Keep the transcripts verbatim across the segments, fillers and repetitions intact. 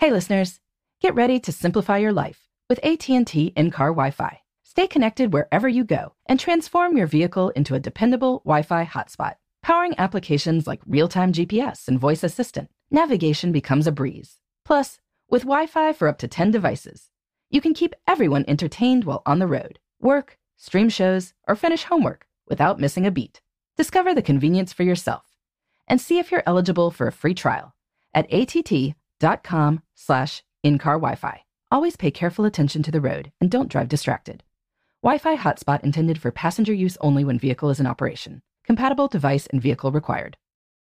Hey listeners, get ready to simplify your life with A T and T in-car Wi-Fi. Stay connected wherever you go and transform your vehicle into a dependable Wi-Fi hotspot. Powering applications like real-time G P S and voice assistant, navigation becomes a breeze. Plus, with Wi-Fi for up to ten devices, you can keep everyone entertained while on the road, work, stream shows, or finish homework without missing a beat. Discover the convenience for yourself and see if you're eligible for a free trial at att.com slash in-car Wi-Fi. Always pay careful attention to the road and don't drive distracted. Wi-Fi hotspot intended for passenger use only when vehicle is in operation. Compatible device and vehicle required.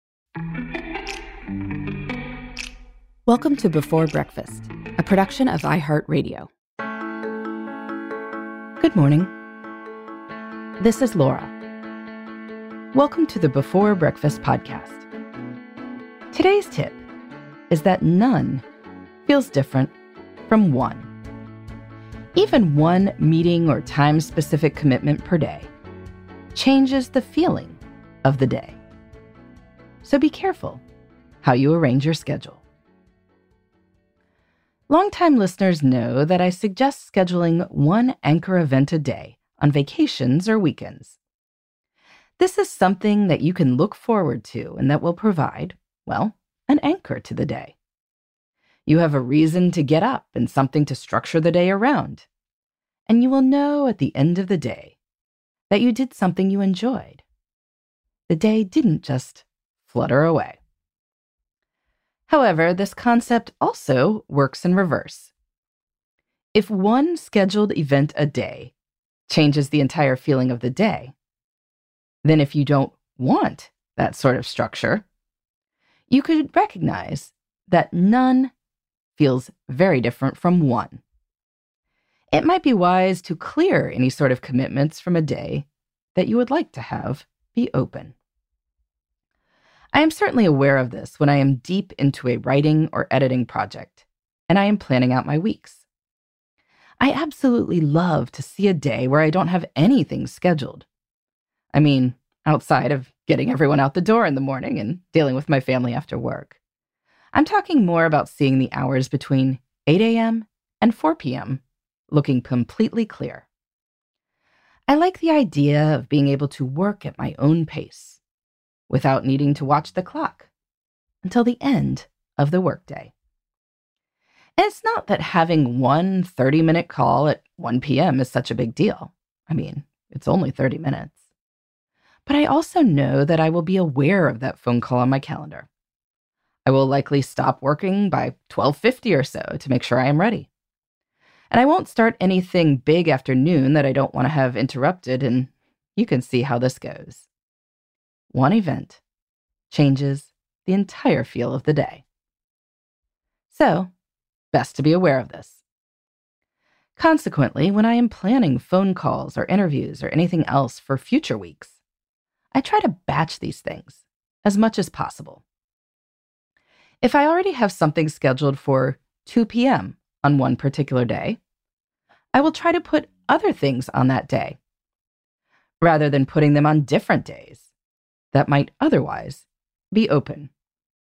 Welcome to Before Breakfast, a production of iHeartRadio. Good morning. This is Laura. Welcome to the Before Breakfast podcast. Today's tip is that none feels different from one. Even one meeting or time-specific commitment per day changes the feeling of the day. So be careful how you arrange your schedule. Longtime listeners know that I suggest scheduling one anchor event a day on vacations or weekends. This is something that you can look forward to and that will provide, well, an anchor to the day. You have a reason to get up and something to structure the day around. And you will know at the end of the day that you did something you enjoyed. The day didn't just flutter away. However, this concept also works in reverse. If one scheduled event a day changes the entire feeling of the day, then if you don't want that sort of structure, you could recognize that none feels very different from one. It might be wise to clear any sort of commitments from a day that you would like to have be open. I am certainly aware of this when I am deep into a writing or editing project, and I am planning out my weeks. I absolutely love to see a day where I don't have anything scheduled. I mean, outside of getting everyone out the door in the morning and dealing with my family after work. I'm talking more about seeing the hours between eight a.m. and four p.m. looking completely clear. I like the idea of being able to work at my own pace without needing to watch the clock until the end of the workday. And it's not that having one thirty-minute call at one p.m. is such a big deal. I mean, it's only thirty minutes. But I also know that I will be aware of that phone call on my calendar. I will likely stop working by twelve fifty or so to make sure I am ready. And I won't start anything big after noon that I don't want to have interrupted, and you can see how this goes. One event changes the entire feel of the day. So, best to be aware of this. Consequently, when I am planning phone calls or interviews or anything else for future weeks, I try to batch these things as much as possible. If I already have something scheduled for two p.m. on one particular day, I will try to put other things on that day, rather than putting them on different days that might otherwise be open.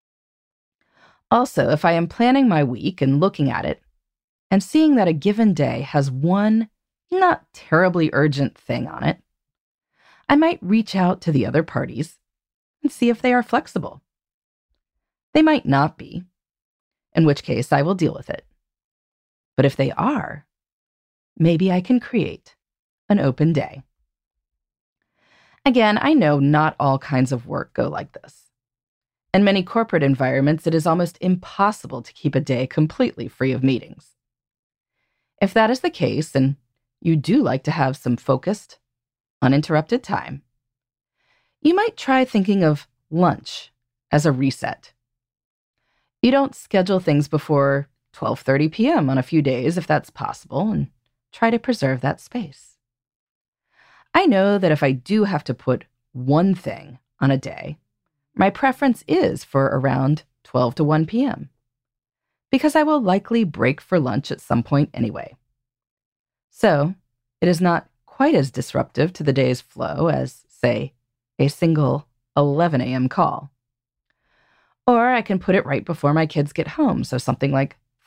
Also, if I am planning my week and looking at it and seeing that a given day has one not terribly urgent thing on it, I might reach out to the other parties and see if they are flexible. They might not be, in which case I will deal with it. But if they are, maybe I can create an open day. Again, I know not all kinds of work go like this. In many corporate environments, it is almost impossible to keep a day completely free of meetings. If that is the case, and you do like to have some focused, uninterrupted time, you might try thinking of lunch as a reset. You don't schedule things before twelve thirty p.m. on a few days if that's possible, and try to preserve that space. I know that if I do have to put one thing on a day, my preference is for around twelve to one p.m., because I will likely break for lunch at some point anyway. So, it is not quite as disruptive to the day's flow as, say, a single eleven a.m. call. Or I can put it right before my kids get home, so something like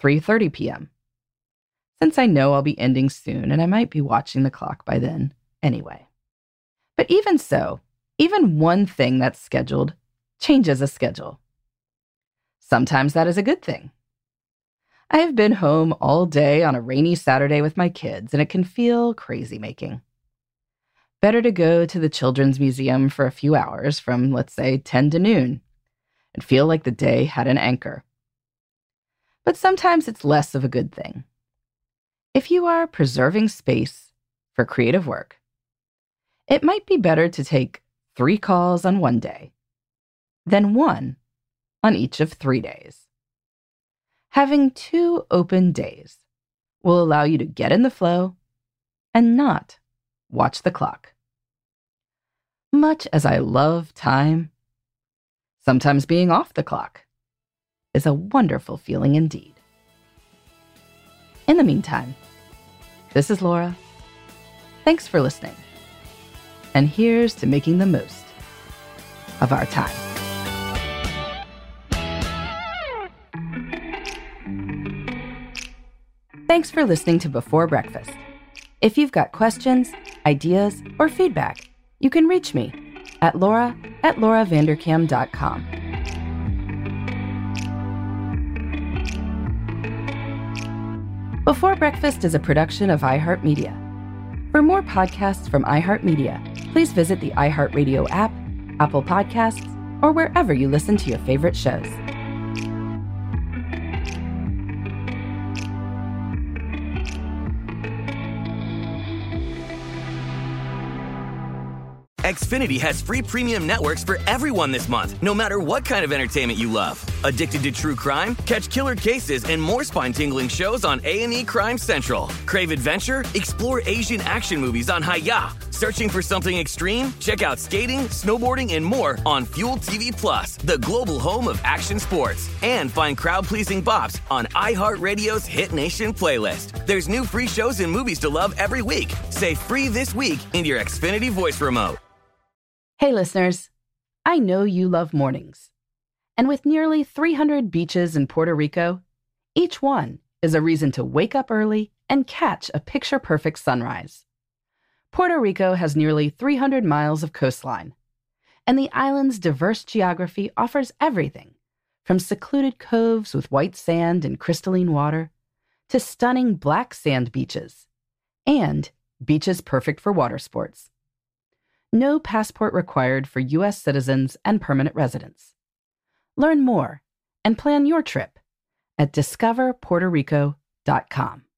three thirty p.m., since I know I'll be ending soon and I might be watching the clock by then anyway. But even so, even one thing that's scheduled changes a schedule. Sometimes that is a good thing. I have been home all day on a rainy Saturday with my kids, and it can feel crazy-making. Better to go to the Children's Museum for a few hours from, let's say, ten to noon, and feel like the day had an anchor. But sometimes it's less of a good thing. If you are preserving space for creative work, it might be better to take three calls on one day than one on each of three days. Having two open days will allow you to get in the flow and not watch the clock. Much as I love time, sometimes being off the clock is a wonderful feeling indeed. In the meantime, this is Laura. Thanks for listening. And here's to making the most of our time. Thanks for listening to Before Breakfast. If you've got questions, ideas, or feedback, you can reach me at laura at laura vanderkam dot com. Before Breakfast is a production of iHeartMedia. For more podcasts from iHeartMedia, please visit the iHeartRadio app, Apple Podcasts, or wherever you listen to your favorite shows. Xfinity has free premium networks for everyone this month, no matter what kind of entertainment you love. Addicted to true crime? Catch killer cases and more spine-tingling shows on A and E Crime Central. Crave adventure? Explore Asian action movies on Hi-Ya. Searching for something extreme? Check out skating, snowboarding, and more on Fuel T V Plus, the global home of action sports. And find crowd-pleasing bops on iHeartRadio's Hit Nation playlist. There's new free shows and movies to love every week. Say free this week in your Xfinity voice remote. Hey listeners, I know you love mornings. And with nearly three hundred beaches in Puerto Rico, each one is a reason to wake up early and catch a picture-perfect sunrise. Puerto Rico has nearly three hundred miles of coastline, and the island's diverse geography offers everything from secluded coves with white sand and crystalline water to stunning black sand beaches and beaches perfect for water sports. No passport required for U S citizens and permanent residents. Learn more and plan your trip at discover puerto rico dot com.